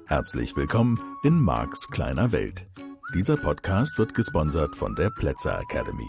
Herzlich willkommen in Marks kleiner Welt. Dieser Podcast wird gesponsert von der Plätzer Academy.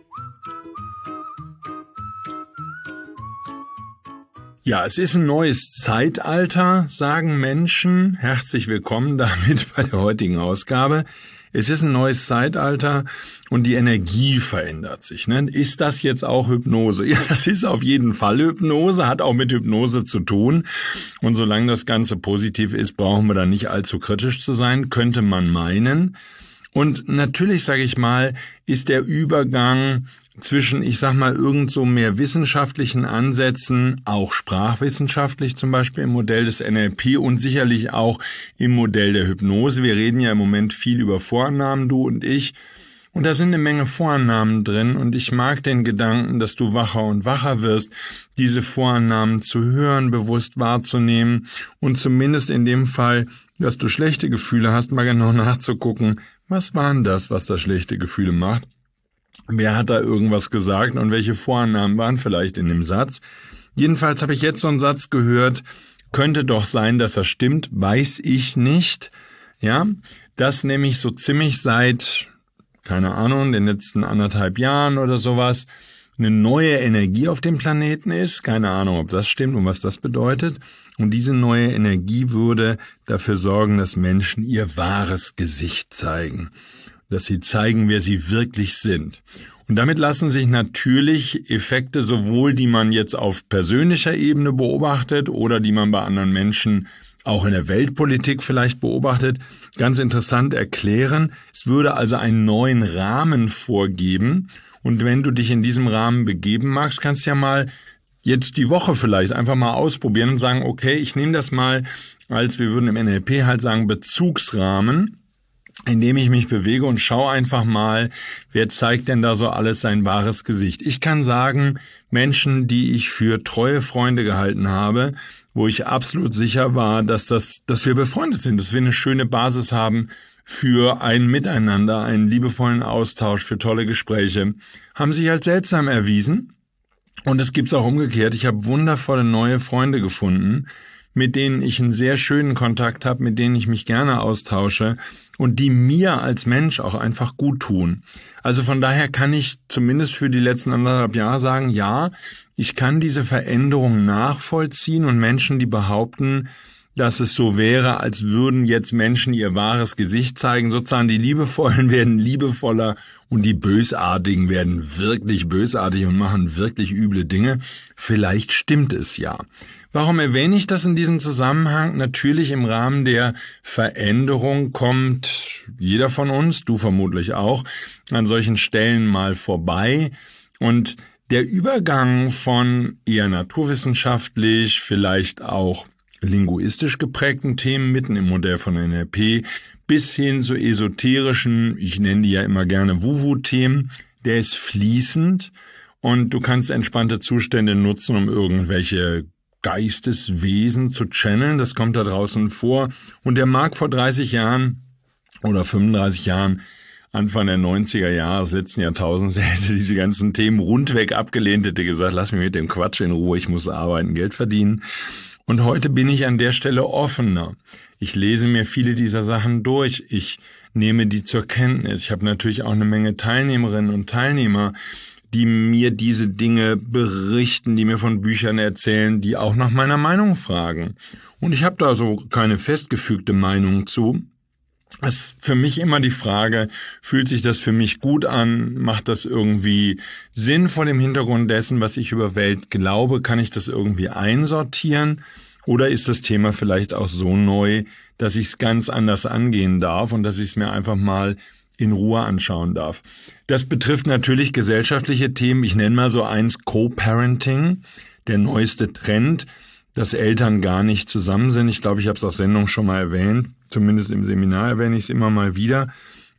Ja, es ist ein neues Zeitalter, sagen Menschen. Herzlich willkommen damit bei der heutigen Ausgabe. Es ist ein neues Zeitalter und die Energie verändert sich. Ne? Ist das jetzt auch Hypnose? Ja, das ist auf jeden Fall Hypnose, hat auch mit Hypnose zu tun. Und solange das Ganze positiv ist, brauchen wir da nicht allzu kritisch zu sein, könnte man meinen. Und natürlich, sage ich mal, ist der Übergang zwischen, irgend so mehr wissenschaftlichen Ansätzen, auch sprachwissenschaftlich zum Beispiel im Modell des NLP und sicherlich auch im Modell der Hypnose. Wir reden ja im Moment viel über Vorannahmen, du und ich. Und da sind eine Menge Vorannahmen drin und ich mag den Gedanken, dass du wacher und wacher wirst, diese Vorannahmen zu hören, bewusst wahrzunehmen und zumindest in dem Fall, dass du schlechte Gefühle hast, mal genau nachzugucken, was war denn das, was da schlechte Gefühle macht? Wer hat da irgendwas gesagt und welche Vorannahmen waren vielleicht in dem Satz? Jedenfalls habe ich jetzt so einen Satz gehört, könnte doch sein, dass er stimmt, weiß ich nicht. Ja, das nämlich so ziemlich seit, keine Ahnung, den letzten 1,5 Jahren oder sowas, eine neue Energie auf dem Planeten ist. Keine Ahnung, ob das stimmt und was das bedeutet. Und diese neue Energie würde dafür sorgen, dass Menschen ihr wahres Gesicht zeigen. Dass sie zeigen, wer sie wirklich sind. Und damit lassen sich natürlich Effekte sowohl, die man jetzt auf persönlicher Ebene beobachtet oder die man bei anderen Menschen auch in der Weltpolitik vielleicht beobachtet, ganz interessant erklären. Es würde also einen neuen Rahmen vorgeben. Und wenn du dich in diesem Rahmen begeben magst, kannst du ja mal jetzt die Woche vielleicht einfach mal ausprobieren und sagen, okay, ich nehme das mal als, wir würden im NLP halt sagen, Bezugsrahmen, in dem ich mich bewege und schaue einfach mal, wer zeigt denn da so alles sein wahres Gesicht. Ich kann sagen, Menschen, die ich für treue Freunde gehalten habe, wo ich absolut sicher war, dass wir befreundet sind, dass wir eine schöne Basis haben für ein Miteinander, einen liebevollen Austausch, für tolle Gespräche, haben sich als seltsam erwiesen. Und es gibt's auch umgekehrt. Ich habe wundervolle neue Freunde gefunden, mit denen ich einen sehr schönen Kontakt habe, mit denen ich mich gerne austausche und die mir als Mensch auch einfach gut tun. Also von daher kann ich zumindest für die letzten 1,5 Jahre sagen, ja, ich kann diese Veränderung nachvollziehen und Menschen, die behaupten, dass es so wäre, als würden jetzt Menschen ihr wahres Gesicht zeigen, sozusagen die Liebevollen werden liebevoller und die Bösartigen werden wirklich bösartig und machen wirklich üble Dinge. Vielleicht stimmt es ja. Warum erwähne ich das in diesem Zusammenhang? Natürlich im Rahmen der Veränderung kommt jeder von uns, du vermutlich auch, an solchen Stellen mal vorbei. Und der Übergang von eher naturwissenschaftlich, vielleicht auch linguistisch geprägten Themen mitten im Modell von NLP bis hin zu esoterischen, ich nenne die ja immer gerne Wu-Wu-Themen, der ist fließend und du kannst entspannte Zustände nutzen, um irgendwelche Geisteswesen zu channeln, das kommt da draußen vor und der mag vor 30 Jahren oder 35 Jahren, Anfang der 90er Jahre des letzten Jahrtausends, hätte diese ganzen Themen rundweg abgelehnt, hätte gesagt, lass mich mit dem Quatsch in Ruhe, ich muss arbeiten, Geld verdienen. Und heute bin ich an der Stelle offener. Ich lese mir viele dieser Sachen durch. Ich nehme die zur Kenntnis. Ich habe natürlich auch eine Menge Teilnehmerinnen und Teilnehmer, die mir diese Dinge berichten, die mir von Büchern erzählen, die auch nach meiner Meinung fragen. Und ich habe da so keine festgefügte Meinung zu. Es ist für mich immer die Frage, fühlt sich das für mich gut an? Macht das irgendwie Sinn vor dem Hintergrund dessen, was ich über Welt glaube? Kann ich das irgendwie einsortieren? Oder ist das Thema vielleicht auch so neu, dass ich es ganz anders angehen darf und dass ich es mir einfach mal in Ruhe anschauen darf? Das betrifft natürlich gesellschaftliche Themen. Ich nenne mal so eins Co-Parenting, der neueste Trend, dass Eltern gar nicht zusammen sind. Ich glaube, ich habe es auf Sendung schon mal erwähnt. Zumindest im Seminar erwähne ich es immer mal wieder.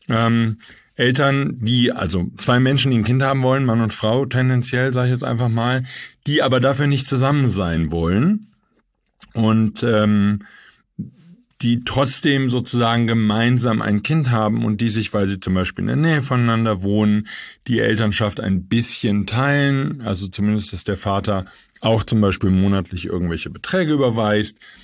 Eltern, also 2 Menschen, die ein Kind haben wollen, Mann und Frau tendenziell, sage ich jetzt einfach mal, die aber dafür nicht zusammen sein wollen und die trotzdem sozusagen gemeinsam ein Kind haben und die sich, weil sie zum Beispiel in der Nähe voneinander wohnen, die Elternschaft ein bisschen teilen, also zumindest, dass der Vater auch zum Beispiel monatlich irgendwelche Beträge überweist,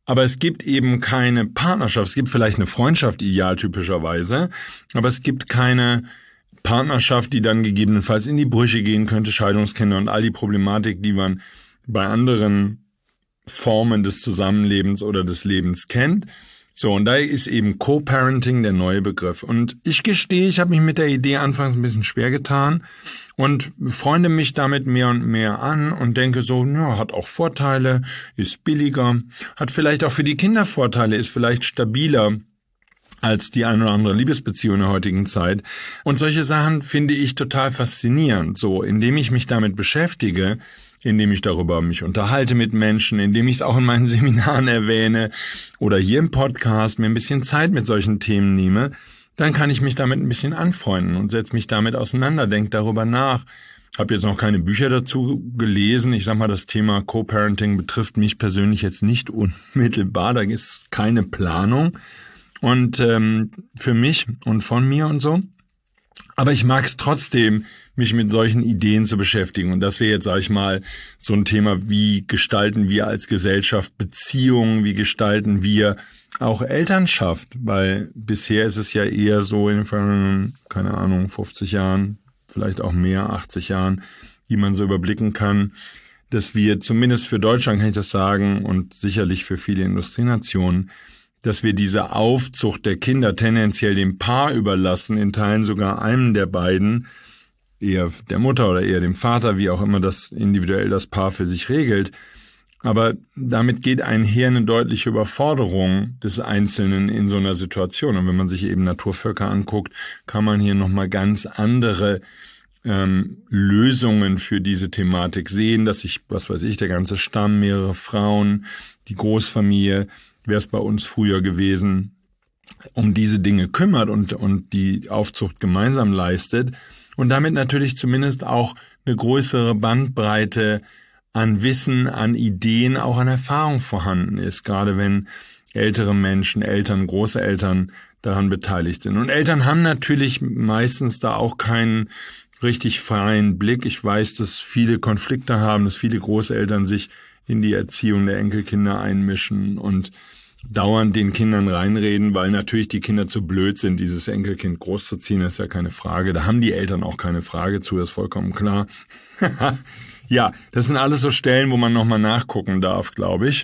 aber es gibt eben keine Partnerschaft. Es gibt vielleicht eine Freundschaft idealtypischerweise, aber es gibt keine Partnerschaft, die dann gegebenenfalls in die Brüche gehen könnte, Scheidungskinder und all die Problematik, die man bei anderen Formen des Zusammenlebens oder des Lebens kennt. So, und da ist eben Co-Parenting der neue Begriff. Und ich gestehe, ich habe mich mit der Idee anfangs ein bisschen schwer getan und freunde mich damit mehr und mehr an und denke so, ja, hat auch Vorteile, ist billiger, hat vielleicht auch für die Kinder Vorteile, ist vielleicht stabiler als die eine oder andere Liebesbeziehung in der heutigen Zeit. Und solche Sachen finde ich total faszinierend. So, indem ich mich damit beschäftige, indem ich darüber mich unterhalte mit Menschen, indem ich es auch in meinen Seminaren erwähne oder hier im Podcast mir ein bisschen Zeit mit solchen Themen nehme, dann kann ich mich damit ein bisschen anfreunden und setze mich damit auseinander, denke darüber nach. Habe jetzt noch keine Bücher dazu gelesen. Ich sag mal, das Thema Co-Parenting betrifft mich persönlich jetzt nicht unmittelbar. Da ist keine Planung und für mich und von mir und so. Aber ich mag es trotzdem, mich mit solchen Ideen zu beschäftigen. Und das wäre jetzt, sage ich mal, so ein Thema, wie gestalten wir als Gesellschaft Beziehungen, wie gestalten wir auch Elternschaft? Weil bisher ist es ja eher so in den vergangenen, keine Ahnung, 50 Jahren, vielleicht auch mehr, 80 Jahren, die man so überblicken kann, dass wir zumindest für Deutschland, kann ich das sagen, und sicherlich für viele Industrienationen, dass wir diese Aufzucht der Kinder tendenziell dem Paar überlassen, in Teilen sogar einem der beiden, eher der Mutter oder eher dem Vater, wie auch immer das individuell das Paar für sich regelt. Aber damit geht einher eine deutliche Überforderung des Einzelnen in so einer Situation. Und wenn man sich eben Naturvölker anguckt, kann man hier nochmal ganz andere Lösungen für diese Thematik sehen, dass sich, was weiß ich, der ganze Stamm, mehrere Frauen, die Großfamilie, wäre es bei uns früher gewesen, um diese Dinge kümmert und die Aufzucht gemeinsam leistet und damit natürlich zumindest auch eine größere Bandbreite an Wissen, an Ideen, auch an Erfahrung vorhanden ist, gerade wenn ältere Menschen, Eltern, Großeltern daran beteiligt sind. Und Eltern haben natürlich meistens da auch keinen richtig freien Blick. Ich weiß, dass viele Konflikte haben, dass viele Großeltern sich in die Erziehung der Enkelkinder einmischen und dauernd den Kindern reinreden, weil natürlich die Kinder zu blöd sind, dieses Enkelkind großzuziehen, ist ja keine Frage. Da haben die Eltern auch keine Frage zu, das ist vollkommen klar. Ja, das sind alles so Stellen, wo man nochmal nachgucken darf, glaube ich.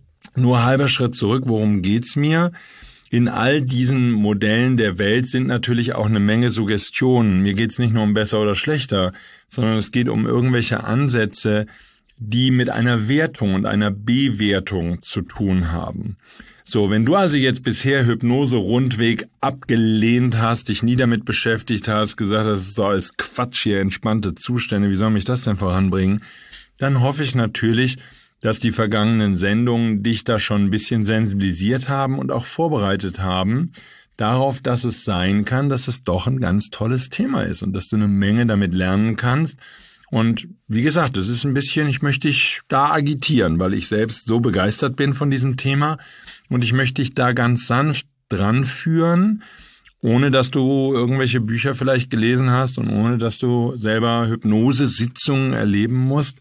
Nur halber Schritt zurück, worum geht's mir? In all diesen Modellen der Welt sind natürlich auch eine Menge Suggestionen. Mir geht's nicht nur um besser oder schlechter, sondern es geht um irgendwelche Ansätze, die mit einer Wertung und einer Bewertung zu tun haben. So, wenn du also jetzt bisher Hypnose rundweg abgelehnt hast, dich nie damit beschäftigt hast, gesagt hast, so ist Quatsch hier, entspannte Zustände, wie soll mich das denn voranbringen, dann hoffe ich natürlich, dass die vergangenen Sendungen dich da schon ein bisschen sensibilisiert haben und auch vorbereitet haben darauf, dass es sein kann, dass es doch ein ganz tolles Thema ist und dass du eine Menge damit lernen kannst. Und wie gesagt, es ist ein bisschen, ich möchte dich da agitieren, weil ich selbst so begeistert bin von diesem Thema und ich möchte dich da ganz sanft dran führen, ohne dass du irgendwelche Bücher vielleicht gelesen hast und ohne dass du selber Hypnosesitzungen erleben musst.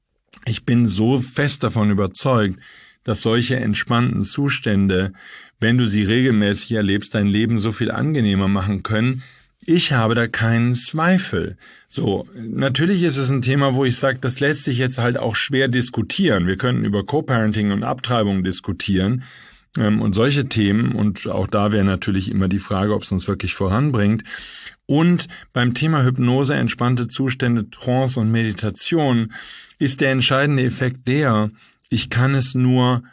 Ich bin so fest davon überzeugt, dass solche entspannten Zustände, wenn du sie regelmäßig erlebst, dein Leben so viel angenehmer machen können. Ich habe da keinen Zweifel. So, natürlich ist es ein Thema, wo ich sage, das lässt sich jetzt halt auch schwer diskutieren. Wir könnten über Co-Parenting und Abtreibung diskutieren und solche Themen. Und auch da wäre natürlich immer die Frage, ob es uns wirklich voranbringt. Und beim Thema Hypnose, entspannte Zustände, Trance und Meditation ist der entscheidende Effekt ich kann es nur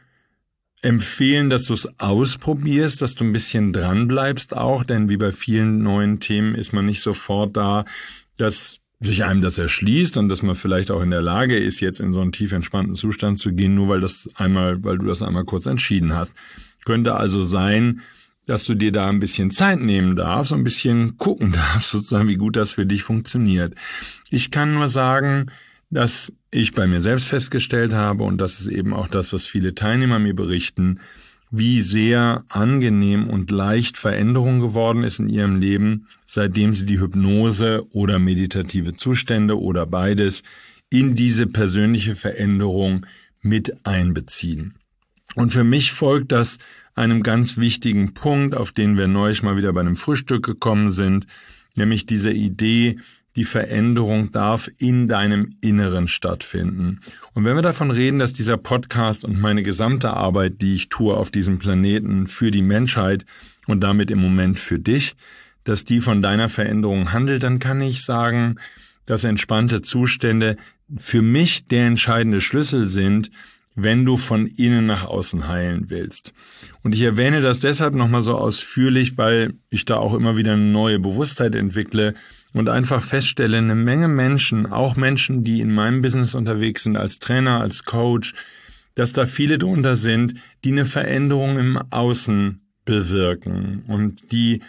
empfehlen, dass du es ausprobierst, dass du ein bisschen dran bleibst auch, denn wie bei vielen neuen Themen ist man nicht sofort da, dass sich einem das erschließt und dass man vielleicht auch in der Lage ist, jetzt in so einen tief entspannten Zustand zu gehen, nur weil du das einmal kurz entschieden hast. Könnte also sein, dass du dir da ein bisschen Zeit nehmen darfst und ein bisschen gucken darfst, sozusagen, wie gut das für dich funktioniert. Ich kann nur sagen, dass ich bei mir selbst festgestellt habe, und das ist eben auch das, was viele Teilnehmer mir berichten, wie sehr angenehm und leicht Veränderung geworden ist in ihrem Leben, seitdem sie die Hypnose oder meditative Zustände oder beides in diese persönliche Veränderung mit einbeziehen. Und für mich folgt das einem ganz wichtigen Punkt, auf den wir neulich mal wieder bei einem Frühstück gekommen sind, nämlich diese Idee, die Veränderung darf in deinem Inneren stattfinden. Und wenn wir davon reden, dass dieser Podcast und meine gesamte Arbeit, die ich tue auf diesem Planeten für die Menschheit und damit im Moment für dich, dass die von deiner Veränderung handelt, dann kann ich sagen, dass entspannte Zustände für mich der entscheidende Schlüssel sind, wenn du von innen nach außen heilen willst. Und ich erwähne das deshalb nochmal so ausführlich, weil ich da auch immer wieder eine neue Bewusstheit entwickle und einfach feststelle, eine Menge Menschen, auch Menschen, die in meinem Business unterwegs sind, als Trainer, als Coach, dass da viele drunter sind, die eine Veränderung im Außen bewirken. Und die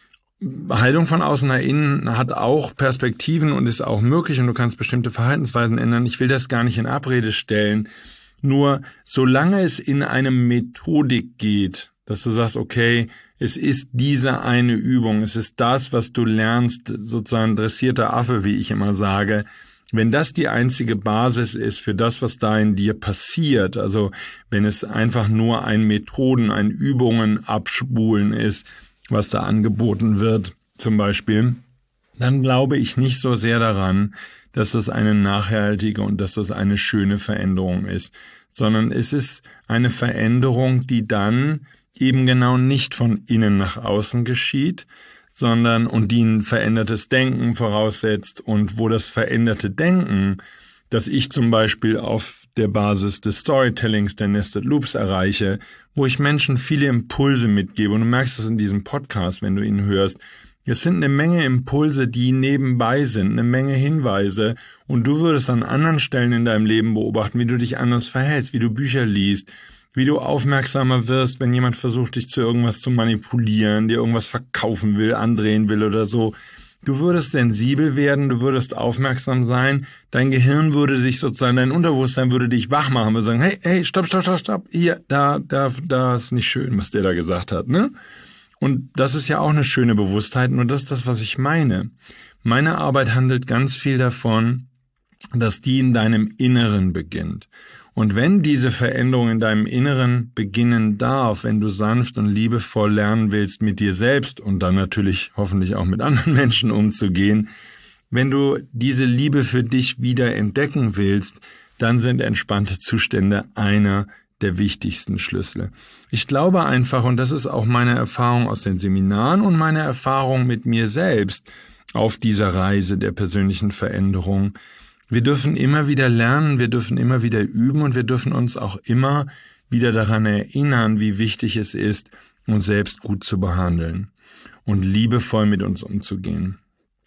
Heilung von außen nach innen hat auch Perspektiven und ist auch möglich und du kannst bestimmte Verhaltensweisen ändern. Ich will das gar nicht in Abrede stellen. Nur solange es in eine Methodik geht, dass du sagst, okay, es ist diese eine Übung, es ist das, was du lernst, sozusagen dressierter Affe, wie ich immer sage, wenn das die einzige Basis ist für das, was da in dir passiert, also wenn es einfach nur ein Methoden, ein Übungen abspulen ist, was da angeboten wird, zum Beispiel, dann glaube ich nicht so sehr daran, dass das eine nachhaltige und dass das eine schöne Veränderung ist, sondern es ist eine Veränderung, die dann eben genau nicht von innen nach außen geschieht, sondern und die ein verändertes Denken voraussetzt und wo das veränderte Denken, das ich zum Beispiel auf der Basis des Storytellings der Nested Loops erreiche, wo ich Menschen viele Impulse mitgebe und du merkst es in diesem Podcast, wenn du ihn hörst. Es sind eine Menge Impulse, die nebenbei sind, eine Menge Hinweise und du würdest an anderen Stellen in deinem Leben beobachten, wie du dich anders verhältst, wie du Bücher liest, wie du aufmerksamer wirst, wenn jemand versucht, dich zu irgendwas zu manipulieren, dir irgendwas verkaufen will, andrehen will oder so. Du würdest sensibel werden, du würdest aufmerksam sein, dein Gehirn würde sich sozusagen, dein Unterbewusstsein würde dich wach machen, würde sagen, hey, stopp, hier, da ist nicht schön, was der da gesagt hat, ne? Und das ist ja auch eine schöne Bewusstheit, und das ist das, was ich meine. Meine Arbeit handelt ganz viel davon, dass die in deinem Inneren beginnt. Und wenn diese Veränderung in deinem Inneren beginnen darf, wenn du sanft und liebevoll lernen willst, mit dir selbst und dann natürlich hoffentlich auch mit anderen Menschen umzugehen, wenn du diese Liebe für dich wieder entdecken willst, dann sind entspannte Zustände einer der wichtigsten Schlüssel. Ich glaube einfach, und das ist auch meine Erfahrung aus den Seminaren und meine Erfahrung mit mir selbst auf dieser Reise der persönlichen Veränderung, wir dürfen immer wieder lernen, wir dürfen immer wieder üben und wir dürfen uns auch immer wieder daran erinnern, wie wichtig es ist, uns selbst gut zu behandeln und liebevoll mit uns umzugehen.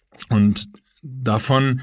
Und davon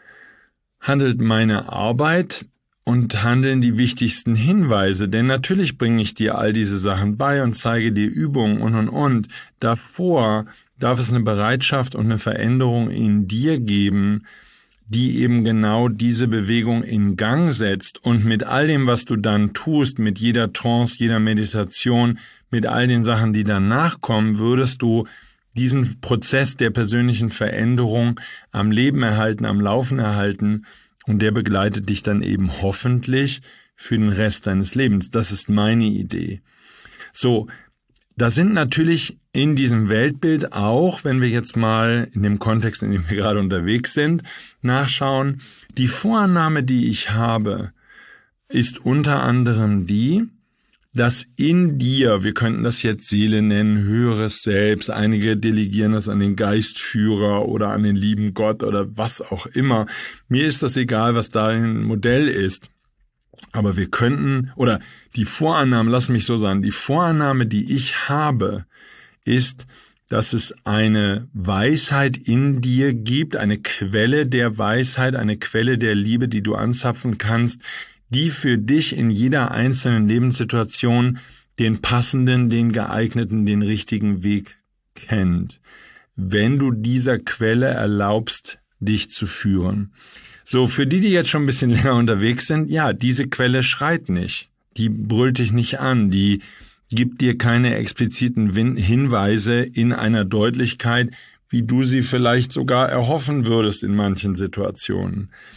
handelt meine Arbeit und handeln die wichtigsten Hinweise, denn natürlich bringe ich dir all diese Sachen bei und zeige dir Übungen und. Davor darf es eine Bereitschaft und eine Veränderung in dir geben, die eben genau diese Bewegung in Gang setzt und mit all dem, was du dann tust, mit jeder Trance, jeder Meditation, mit all den Sachen, die danach kommen, würdest du diesen Prozess der persönlichen Veränderung am Leben erhalten, am Laufen erhalten und der begleitet dich dann eben hoffentlich für den Rest deines Lebens. Das ist meine Idee. So, da sind natürlich in diesem Weltbild auch, wenn wir jetzt mal in dem Kontext, in dem wir gerade unterwegs sind, nachschauen, die Vorannahme, die ich habe, ist unter anderem die, dass in dir, wir könnten das jetzt Seele nennen, höheres Selbst, einige delegieren das an den Geistführer oder an den lieben Gott oder was auch immer. Mir ist das egal, was da ein Modell ist. Aber wir könnten, oder die Vorannahme, lass mich so sagen, die Vorannahme, die ich habe, ist, dass es eine Weisheit in dir gibt, eine Quelle der Weisheit, eine Quelle der Liebe, die du anzapfen kannst, die für dich in jeder einzelnen Lebenssituation den passenden, den geeigneten, den richtigen Weg kennt, wenn du dieser Quelle erlaubst, dich zu führen. So, für die jetzt schon ein bisschen länger unterwegs sind, ja, diese Quelle schreit nicht, die brüllt dich nicht an, die gibt dir keine expliziten Hinweise in einer Deutlichkeit, wie du sie vielleicht sogar erhoffen würdest in manchen Situationen,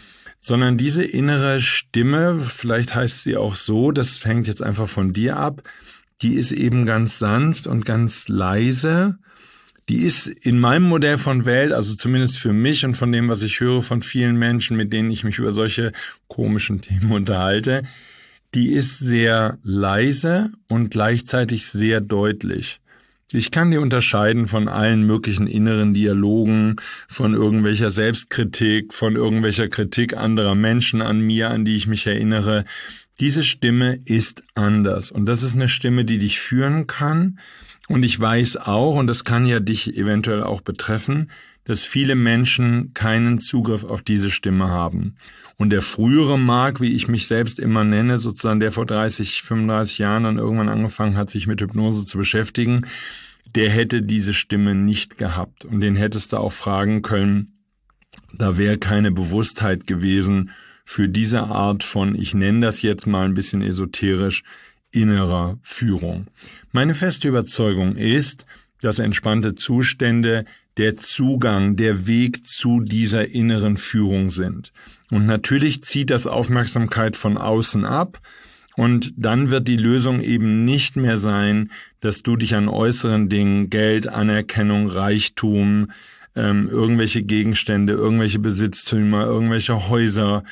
sondern diese innere Stimme, vielleicht heißt sie auch so, das hängt jetzt einfach von dir ab, die ist eben ganz sanft und ganz leise. Die ist in meinem Modell von Welt, also zumindest für mich und von dem, was ich höre von vielen Menschen, mit denen ich mich über solche komischen Themen unterhalte, die ist sehr leise und gleichzeitig sehr deutlich. Ich kann die unterscheiden von allen möglichen inneren Dialogen, von irgendwelcher Selbstkritik, von irgendwelcher Kritik anderer Menschen an mir, an die ich mich erinnere. Diese Stimme ist anders und das ist eine Stimme, die dich führen kann. Und ich weiß auch, und das kann ja dich eventuell auch betreffen, dass viele Menschen keinen Zugriff auf diese Stimme haben. Und der frühere Mark, wie ich mich selbst immer nenne, sozusagen der vor 30, 35 Jahren dann irgendwann angefangen hat, sich mit Hypnose zu beschäftigen, der hätte diese Stimme nicht gehabt. Und den hättest du auch fragen können, da wäre keine Bewusstheit gewesen für diese Art von, ich nenne das jetzt mal ein bisschen esoterisch, innerer Führung. Meine feste Überzeugung ist, dass entspannte Zustände der Zugang, der Weg zu dieser inneren Führung sind. Und natürlich zieht das Aufmerksamkeit von außen ab und dann wird die Lösung eben nicht mehr sein, dass du dich an äußeren Dingen, Geld, Anerkennung, Reichtum, irgendwelche Gegenstände, irgendwelche Besitztümer, irgendwelche Häuser,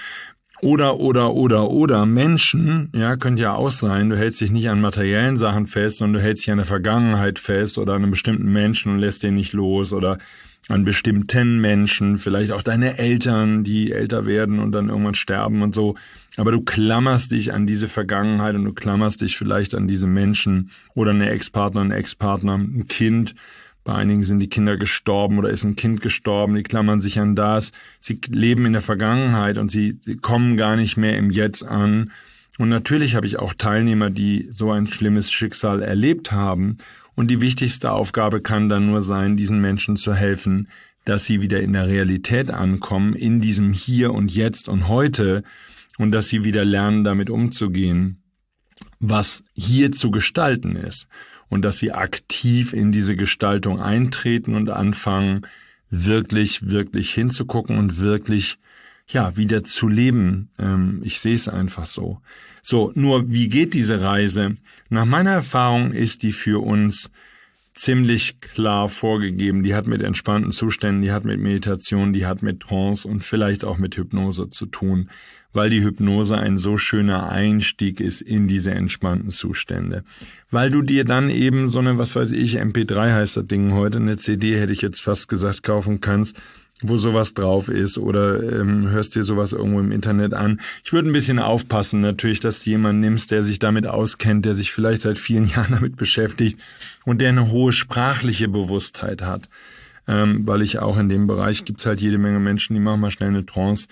oder Menschen, ja, könnte ja auch sein, du hältst dich nicht an materiellen Sachen fest, sondern du hältst dich an der Vergangenheit fest oder an einem bestimmten Menschen und lässt den nicht los oder an bestimmten Menschen, vielleicht auch deine Eltern, die älter werden und dann irgendwann sterben und so. Aber du klammerst dich an diese Vergangenheit und du klammerst dich vielleicht an diese Menschen oder eine Ex-Partner, ein Kind. Bei einigen sind die Kinder gestorben oder ist ein Kind gestorben, die klammern sich an das. Sie leben in der Vergangenheit und sie kommen gar nicht mehr im Jetzt an. Und natürlich habe ich auch Teilnehmer, die so ein schlimmes Schicksal erlebt haben. Und die wichtigste Aufgabe kann dann nur sein, diesen Menschen zu helfen, dass sie wieder in der Realität ankommen, in diesem Hier und Jetzt und Heute und dass sie wieder lernen, damit umzugehen, was hier zu gestalten ist. Und dass sie aktiv in diese Gestaltung eintreten und anfangen, wirklich, wirklich hinzugucken und wirklich, ja, wieder zu leben. Ich sehe es einfach so. So, nur wie geht diese Reise? Nach meiner Erfahrung ist die für uns ziemlich klar vorgegeben. Die hat mit entspannten Zuständen, die hat mit Meditation, die hat mit Trance und vielleicht auch mit Hypnose zu tun, weil die Hypnose ein so schöner Einstieg ist in diese entspannten Zustände. Weil du dir dann eben so eine, was weiß ich, MP3 heißt das Ding heute, eine CD hätte ich jetzt fast gesagt, kaufen kannst, wo sowas drauf ist oder hörst dir sowas irgendwo im Internet an. Ich würde ein bisschen aufpassen natürlich, dass du jemanden nimmst, der sich damit auskennt, der sich vielleicht seit vielen Jahren damit beschäftigt und der eine hohe sprachliche Bewusstheit hat. Weil ich auch in dem Bereich gibt's halt jede Menge Menschen, die machen mal schnell eine Trance,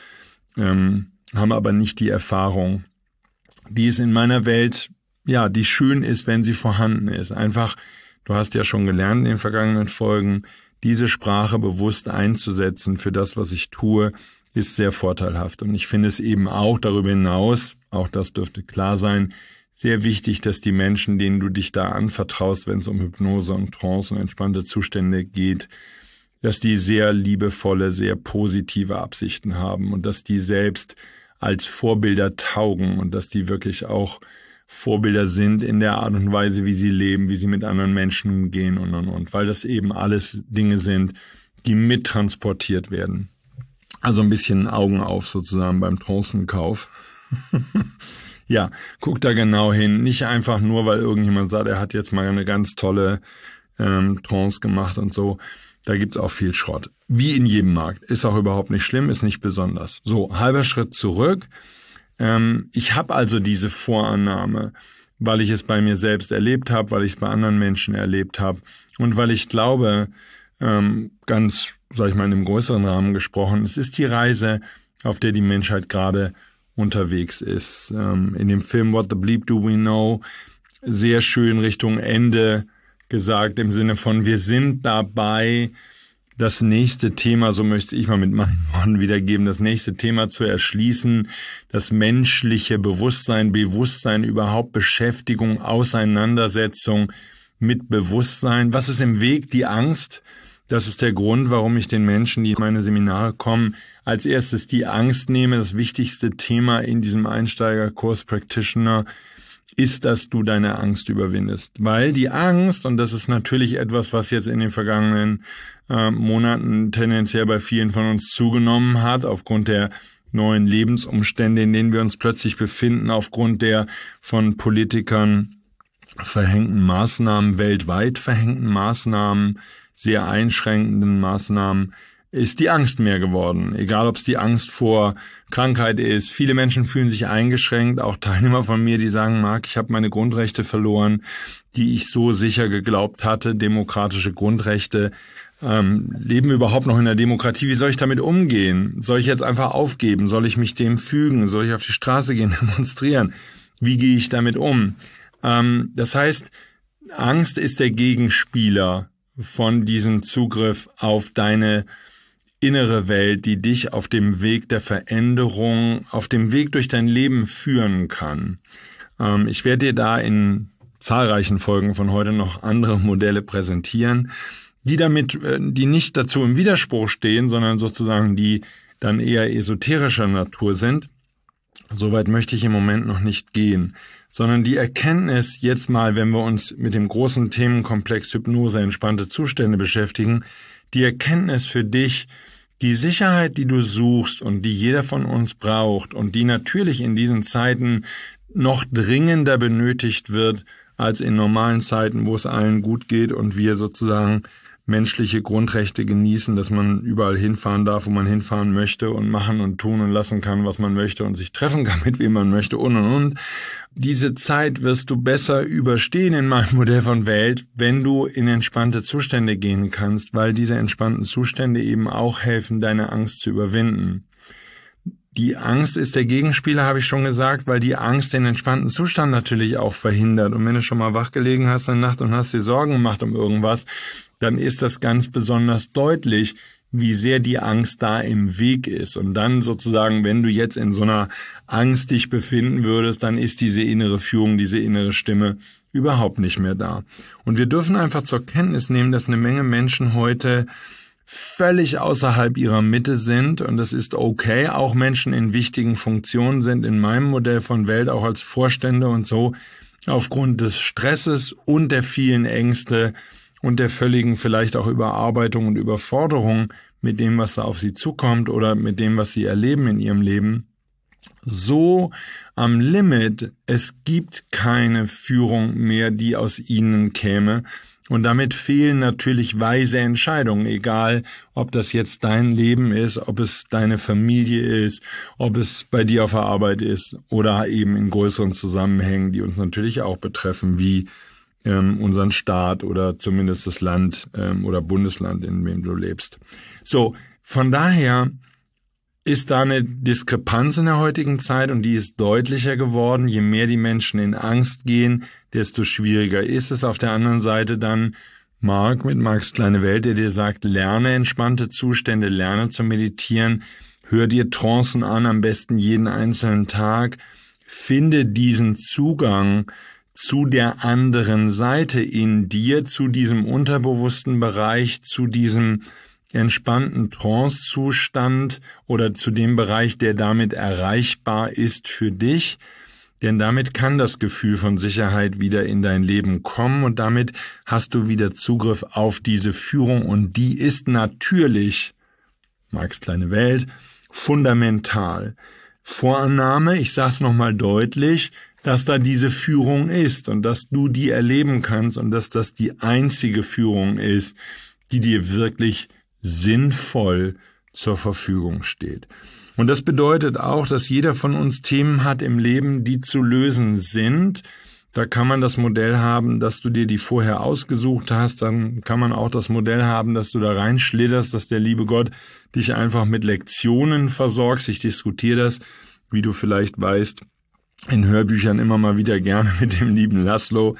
haben aber nicht die Erfahrung, die es in meiner Welt, ja, die schön ist, wenn sie vorhanden ist. Einfach, du hast ja schon gelernt in den vergangenen Folgen, diese Sprache bewusst einzusetzen für das, was ich tue, ist sehr vorteilhaft. Und ich finde es eben auch darüber hinaus, auch das dürfte klar sein, sehr wichtig, dass die Menschen, denen du dich da anvertraust, wenn es um Hypnose und Trance und entspannte Zustände geht, dass die sehr liebevolle, sehr positive Absichten haben und dass die selbst als Vorbilder taugen und dass die wirklich auch Vorbilder sind in der Art und Weise, wie sie leben, wie sie mit anderen Menschen umgehen und. Weil das eben alles Dinge sind, die mittransportiert werden. Also ein bisschen Augen auf sozusagen beim Trancenkauf. Ja, guck da genau hin. Nicht einfach nur, weil irgendjemand sagt, er hat jetzt mal eine ganz tolle Trance gemacht und so. Da gibt's auch viel Schrott. Wie in jedem Markt. Ist auch überhaupt nicht schlimm, ist nicht besonders. So, halber Schritt zurück. Ich habe also diese Vorannahme, weil ich es bei mir selbst erlebt habe, weil ich es bei anderen Menschen erlebt habe und weil ich glaube, ganz, sag ich mal, in einem größeren Rahmen gesprochen, es ist die Reise, auf der die Menschheit gerade unterwegs ist. In dem Film What the Bleep Do We Know sehr schön Richtung Ende gesagt, im Sinne von, wir sind dabei, das nächste Thema, so möchte ich mal mit meinen Worten wiedergeben, das nächste Thema zu erschließen, das menschliche Bewusstsein, überhaupt Beschäftigung, Auseinandersetzung mit Bewusstsein. Was ist im Weg? Die Angst, Das ist der Grund, warum ich den Menschen, die in meine Seminare kommen, als erstes die Angst nehme. Das wichtigste Thema in diesem Einsteigerkurs Practitioner ist, dass du deine Angst überwindest. Weil die Angst, und das ist natürlich etwas, was jetzt in den vergangenen Monaten tendenziell bei vielen von uns zugenommen hat, aufgrund der neuen Lebensumstände, in denen wir uns plötzlich befinden, aufgrund der von Politikern verhängten Maßnahmen, weltweit verhängten Maßnahmen, sehr einschränkenden Maßnahmen, ist die Angst mehr geworden. Egal, ob es die Angst vor Krankheit ist. Viele Menschen fühlen sich eingeschränkt, auch Teilnehmer von mir, die sagen, Marc, ich habe meine Grundrechte verloren, die ich so sicher geglaubt hatte, demokratische Grundrechte. Leben überhaupt noch in der Demokratie? Wie soll ich damit umgehen? Soll ich jetzt einfach aufgeben? Soll ich mich dem fügen? Soll ich auf die Straße gehen, demonstrieren? Wie gehe ich damit um? Das heißt, Angst ist der Gegenspieler von diesem Zugriff auf deine innere Welt, die dich auf dem Weg der Veränderung, auf dem Weg durch dein Leben führen kann. Ich werde dir da in zahlreichen Folgen von heute noch andere Modelle präsentieren, die nicht dazu im Widerspruch stehen, sondern sozusagen die dann eher esoterischer Natur sind. Soweit möchte ich im Moment noch nicht gehen, sondern die Erkenntnis jetzt mal, wenn wir uns mit dem großen Themenkomplex Hypnose, entspannte Zustände beschäftigen, die Erkenntnis für dich, die Sicherheit, die du suchst und die jeder von uns braucht und die natürlich in diesen Zeiten noch dringender benötigt wird als in normalen Zeiten, wo es allen gut geht und wir sozusagen menschliche Grundrechte genießen, dass man überall hinfahren darf, wo man hinfahren möchte und machen und tun und lassen kann, was man möchte und sich treffen kann, mit wem man möchte und. Diese Zeit wirst du besser überstehen in meinem Modell von Welt, wenn du in entspannte Zustände gehen kannst, weil diese entspannten Zustände eben auch helfen, deine Angst zu überwinden. Die Angst ist der Gegenspieler, habe ich schon gesagt, weil die Angst den entspannten Zustand natürlich auch verhindert. Und wenn du schon mal wach gelegen hast in der Nacht und hast dir Sorgen gemacht um irgendwas, dann ist das ganz besonders deutlich, wie sehr die Angst da im Weg ist. Und dann sozusagen, wenn du jetzt in so einer Angst dich befinden würdest, dann ist diese innere Führung, diese innere Stimme überhaupt nicht mehr da. Und wir dürfen einfach zur Kenntnis nehmen, dass eine Menge Menschen heute völlig außerhalb ihrer Mitte sind, und das ist okay. Auch Menschen in wichtigen Funktionen sind in meinem Modell von Welt, auch als Vorstände und so, aufgrund des Stresses und der vielen Ängste und der völligen vielleicht auch Überarbeitung und Überforderung mit dem, was da auf sie zukommt oder mit dem, was sie erleben in ihrem Leben, so am Limit, es gibt keine Führung mehr, die aus ihnen käme. Und damit fehlen natürlich weise Entscheidungen, egal ob das jetzt dein Leben ist, ob es deine Familie ist, ob es bei dir auf der Arbeit ist oder eben in größeren Zusammenhängen, die uns natürlich auch betreffen, wie unseren Staat oder zumindest das Land oder Bundesland, in dem du lebst. So, von daher ist da eine Diskrepanz in der heutigen Zeit und die ist deutlicher geworden. Je mehr die Menschen in Angst gehen, desto schwieriger ist es. Auf der anderen Seite dann Marc mit Marcs kleine Welt, der dir sagt, lerne entspannte Zustände, lerne zu meditieren, hör dir Trancen an, am besten jeden einzelnen Tag, finde diesen Zugang zu der anderen Seite in dir, zu diesem unterbewussten Bereich, zu diesem entspannten Trance-Zustand oder zu dem Bereich, der damit erreichbar ist für dich. Denn damit kann das Gefühl von Sicherheit wieder in dein Leben kommen und damit hast du wieder Zugriff auf diese Führung und die ist natürlich, Marcs kleine Welt, fundamental. Vorannahme, ich sag's nochmal deutlich, dass da diese Führung ist und dass du die erleben kannst und dass das die einzige Führung ist, die dir wirklich sinnvoll zur Verfügung steht. Und das bedeutet auch, dass jeder von uns Themen hat im Leben, die zu lösen sind. Da kann man das Modell haben, dass du dir die vorher ausgesucht hast. Dann kann man auch das Modell haben, dass du da reinschlitterst, dass der liebe Gott dich einfach mit Lektionen versorgt. Ich diskutiere das, wie du vielleicht weißt, in Hörbüchern immer mal wieder gerne mit dem lieben Laszlo.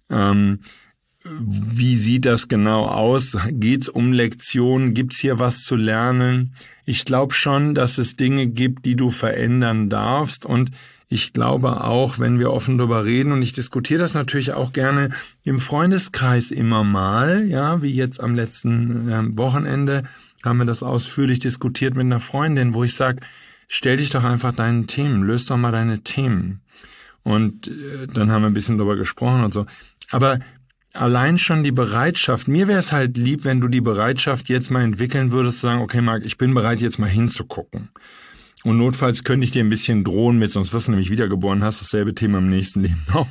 Wie sieht das genau aus? Geht's um Lektionen? Gibt's hier was zu lernen? Ich glaube schon, dass es Dinge gibt, die du verändern darfst. Und Ich glaube auch, wenn wir offen darüber reden, und ich diskutiere das natürlich auch gerne im Freundeskreis immer mal, ja, wie jetzt am letzten Wochenende haben wir das ausführlich diskutiert mit einer Freundin, wo ich sage, stell dich doch einfach deinen Themen, löst doch mal deine Themen. Und dann haben wir ein bisschen darüber gesprochen und so. Aber allein schon die Bereitschaft, mir wäre es halt lieb, wenn du die Bereitschaft jetzt mal entwickeln würdest, zu sagen, okay Marc, ich bin bereit, jetzt mal hinzugucken. Und notfalls könnte ich dir ein bisschen drohen mit, sonst wirst du nämlich wiedergeboren, hast dasselbe Thema im nächsten Leben auch.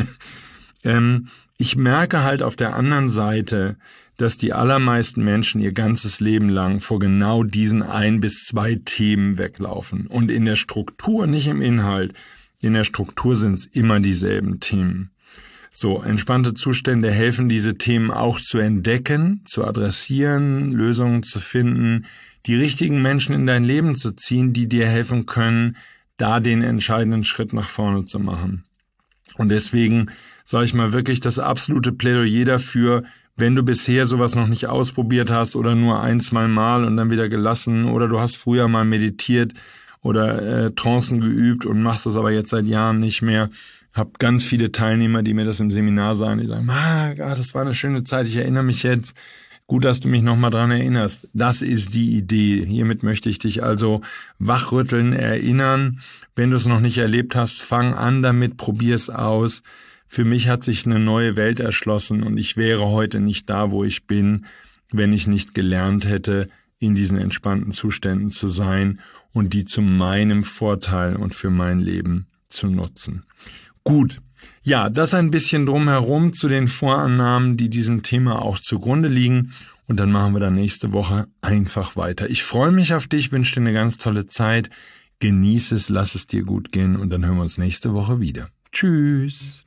Ich merke halt auf der anderen Seite, dass die allermeisten Menschen ihr ganzes Leben lang vor genau diesen 1 bis 2 Themen weglaufen. Und in der Struktur, nicht im Inhalt, in der Struktur sind es immer dieselben Themen. So, entspannte Zustände helfen, diese Themen auch zu entdecken, zu adressieren, Lösungen zu finden, die richtigen Menschen in dein Leben zu ziehen, die dir helfen können, da den entscheidenden Schritt nach vorne zu machen. Und deswegen sage ich mal wirklich das absolute Plädoyer dafür, wenn du bisher sowas noch nicht ausprobiert hast oder nur 1-2 Mal und dann wieder gelassen oder du hast früher mal meditiert oder Trancen geübt und machst das aber jetzt seit Jahren nicht mehr. Habe ganz viele Teilnehmer, die mir das im Seminar sagen, die sagen, das war eine schöne Zeit, ich erinnere mich jetzt. Gut, dass du mich nochmal dran erinnerst. Das ist die Idee. Hiermit möchte ich dich also wachrütteln, erinnern. Wenn du es noch nicht erlebt hast, fang an damit, probier es aus. Für mich hat sich eine neue Welt erschlossen und ich wäre heute nicht da, wo ich bin, wenn ich nicht gelernt hätte, in diesen entspannten Zuständen zu sein und die zu meinem Vorteil und für mein Leben zu nutzen. Gut, ja, das ein bisschen drumherum zu den Vorannahmen, die diesem Thema auch zugrunde liegen. Und dann machen wir dann nächste Woche einfach weiter. Ich freue mich auf dich, wünsche dir eine ganz tolle Zeit. Genieße es, lass es dir gut gehen und dann hören wir uns nächste Woche wieder. Tschüss.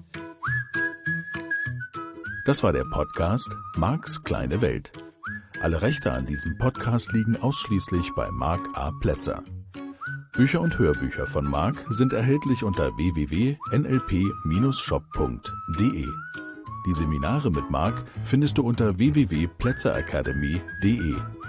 Das war der Podcast Marcs kleine Welt. Alle Rechte an diesem Podcast liegen ausschließlich bei Marc A. Plätzer. Bücher und Hörbücher von Marc sind erhältlich unter www.nlp-shop.de. Die Seminare mit Marc findest du unter www.plätzeracademy.de.